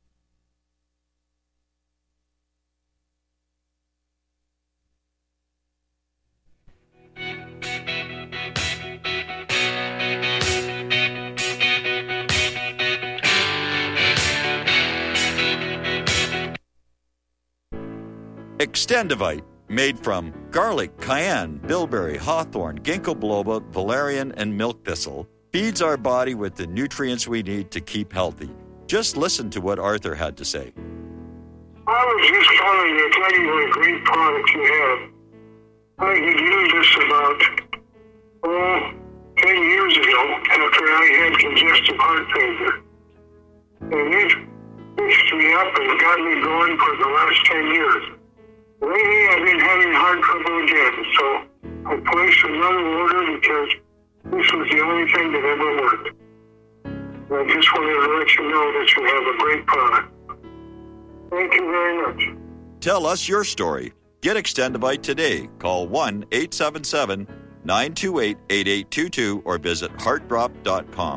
Extendivite, made from garlic, cayenne, bilberry, hawthorn, ginkgo biloba, valerian, and milk thistle, feeds our body with the nutrients we need to keep healthy. Just listen to what Arthur had to say. I was just calling to tell you what a great product you have. I had used this about, oh, ten years ago after I had congestive heart failure. And it fixed me up and got me going for the last ten years. Lately, I've been having heart trouble again, so I placed another order because this was the only thing that ever worked. And I just wanted to let you know that you have a great product. Thank you very much. Tell us your story. Get Extendivite today. Call one eight seven seven, nine two eight, eight eight two two or visit heart drop dot com.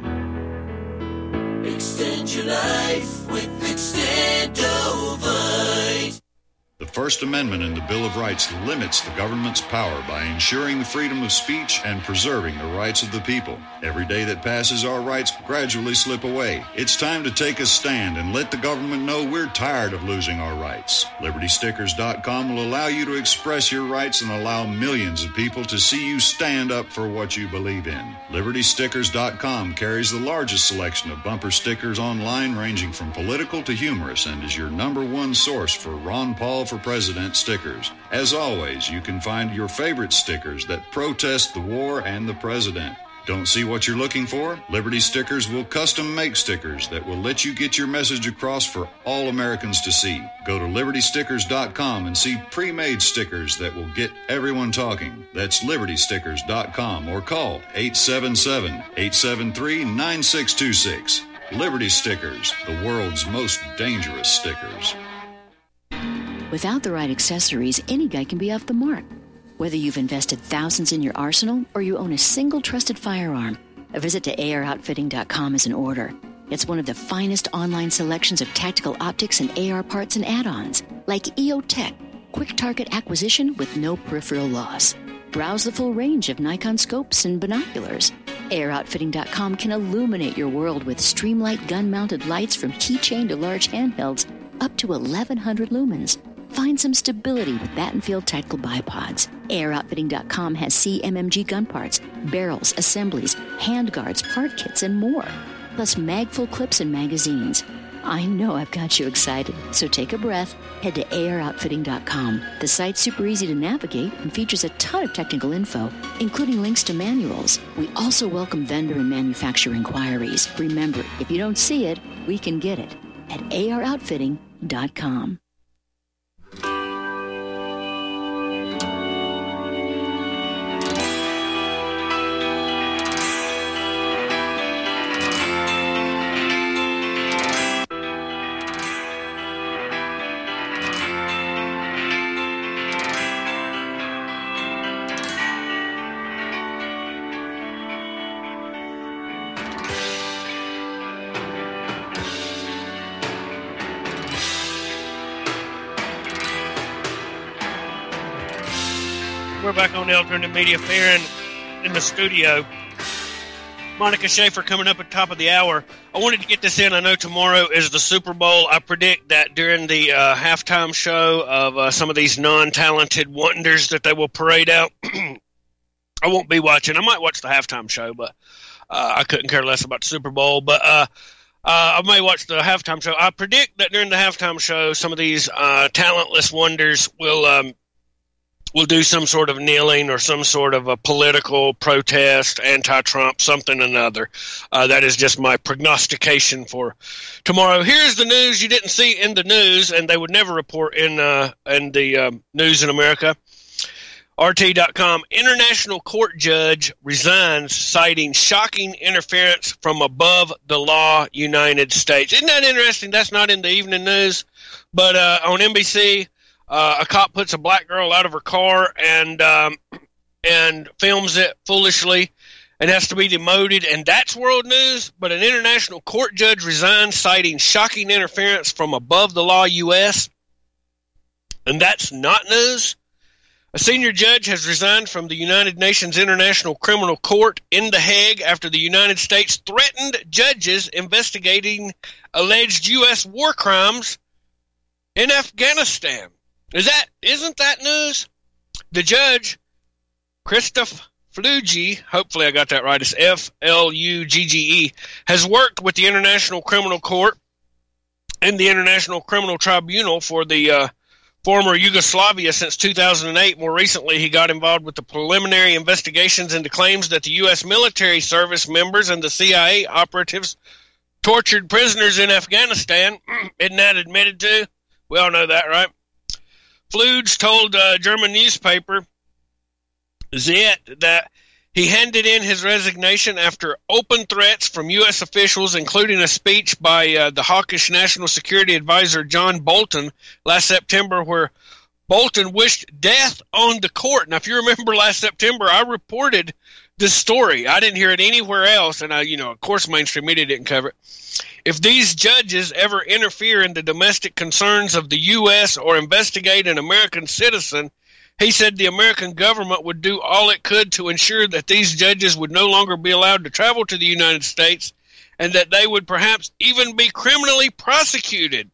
Extend your life with Extendivite. The First Amendment in the Bill of Rights limits the government's power by ensuring the freedom of speech and preserving the rights of the people. Every day that passes, our rights gradually slip away. It's time to take a stand and let the government know we're tired of losing our rights. Liberty Stickers dot com will allow you to express your rights and allow millions of people to see you stand up for what you believe in. Liberty Stickers dot com carries the largest selection of bumper stickers online, ranging from political to humorous, and is your number one source for Ron Paul for President stickers. As always, you can find your favorite stickers that protest the war and the president. Don't see what you're looking for? Liberty Stickers will custom make stickers that will let you get your message across for all Americans to see. Go to Liberty Stickers dot com and see pre-made stickers that will get everyone talking. That's Liberty Stickers dot com or call eight seven seven, eight seven three, nine six two six. Liberty Stickers, the world's most dangerous stickers. Without the right accessories, any guy can be off the mark. Whether you've invested thousands in your arsenal or you own a single trusted firearm, a visit to A R outfitting dot com is in order. It's one of the finest online selections of tactical optics and A R parts and add-ons, like E O Tech, quick target acquisition with no peripheral loss. Browse the full range of Nikon scopes and binoculars. A R outfitting dot com can illuminate your world with Streamlight gun-mounted lights from keychain to large handhelds up to eleven hundred lumens. Find some stability with Battenfield Tactical Bipods. A R outfitting dot com has C M M G gun parts, barrels, assemblies, handguards, part kits, and more. Plus magful clips and magazines. I know I've got you excited, so take a breath. Head to A R outfitting dot com. The site's super easy to navigate and features a ton of technical info, including links to manuals. We also welcome vendor and manufacturer inquiries. Remember, if you don't see it, we can get it at A R outfitting dot com. We're back on the Alternative Media Fair and in the studio. Monica Schaefer coming up at the top of the hour. I wanted to get this in. I know tomorrow is the Super Bowl. I predict that during the uh, halftime show of uh, some of these non-talented wonders that they will parade out, I won't be watching. I might watch the halftime show, but uh, I couldn't care less about the Super Bowl. But uh, uh, I may watch the halftime show. I predict that during the halftime show, some of these uh, talentless wonders will um, will do some sort of kneeling or some sort of a political protest, anti-Trump, something or another. Uh, that is just my prognostication for tomorrow. Here's the news you didn't see in the news, and they would never report in uh, in the um, news in America. R T dot com, international court judge resigns citing shocking interference from above the law United States. Isn't that interesting? That's not in the evening news, but uh, on N B C, Uh, a cop puts a black girl out of her car and um, and films it foolishly and has to be demoted, and that's world news. But an international court judge resigns citing shocking interference from above the law U S, and that's not news. A senior judge has resigned from the United Nations International Criminal Court in The Hague after the United States threatened judges investigating alleged U S war crimes in Afghanistan. Is that, isn't that news? The judge, Christoph Flugie, hopefully I got that right, it's F L U G G E, has worked with the International Criminal Court and the International Criminal Tribunal for the uh, former Yugoslavia since two thousand eight. More recently, he got involved with the preliminary investigations into claims that the U S military service members and the C I A operatives tortured prisoners in Afghanistan. Isn't that admitted to? We all know that, right? Fluge told a uh, German newspaper Z that he handed in his resignation after open threats from U S officials, including a speech by uh, the hawkish National Security Advisor John Bolton last September, where Bolton wished death on the court. Now, if you remember last September, I reported this story. I didn't hear it anywhere else, and I, you know, of course, mainstream media didn't cover it. If these judges ever interfere in the domestic concerns of the U S or investigate an American citizen, he said the American government would do all it could to ensure that these judges would no longer be allowed to travel to the United States and that they would perhaps even be criminally prosecuted.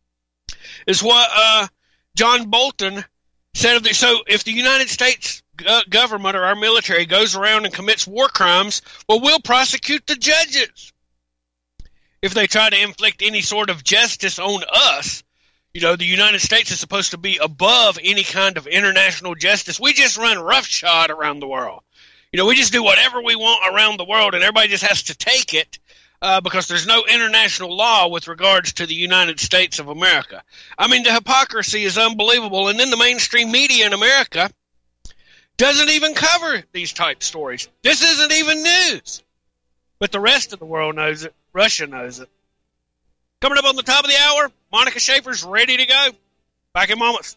Is what uh, John Bolton said of the, so if the United States uh, government or our military goes around and commits war crimes, well, we'll prosecute the judges. If they try to inflict any sort of justice on us, you know, the United States is supposed to be above any kind of international justice. We just run roughshod around the world. You know, we just do whatever we want around the world, and everybody just has to take it uh, because there's no international law with regards to the United States of America. I mean, the hypocrisy is unbelievable, and then the mainstream media in America doesn't even cover these type stories. This isn't even news. But the rest of the world knows it. Russia knows it. Coming up on the top of the hour, Monica Schaefer's ready to go. Back in moments.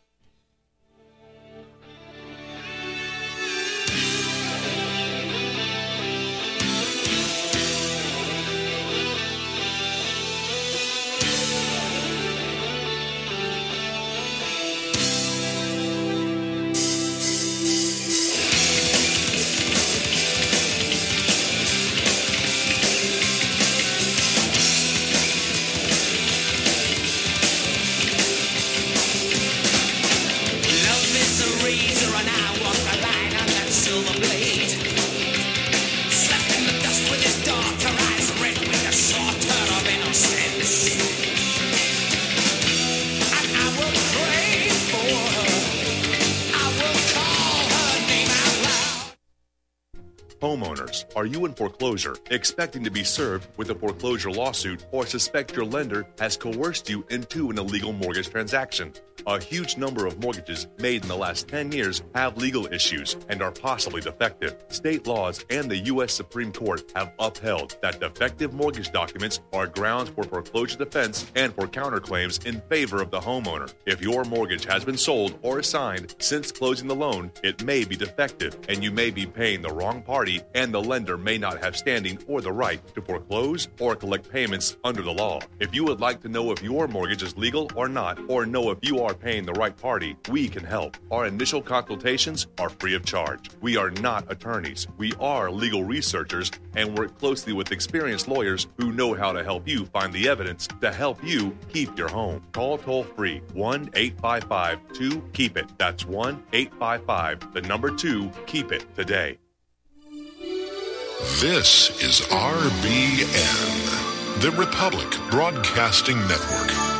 Homeowners, are you in foreclosure, expecting to be served with a foreclosure lawsuit, or suspect your lender has coerced you into an illegal mortgage transaction? A huge number of mortgages made in the last ten years have legal issues and are possibly defective. State laws and the U S Supreme Court have upheld that defective mortgage documents are grounds for foreclosure defense and for counterclaims in favor of the homeowner. If your mortgage has been sold or assigned since closing the loan, it may be defective and you may be paying the wrong party, and the lender may not have standing or the right to foreclose or collect payments under the law. If you would like to know if your mortgage is legal or not, or know if you are are paying the right party, we can help. Our initial consultations are free of charge. We are not attorneys. We are legal researchers and work closely with experienced lawyers who know how to help you find the evidence to help you keep your home. Call toll-free one eight five five two keep it. That's one eight five five, the number two, keep it today. This is R B N, the Republic Broadcasting Network.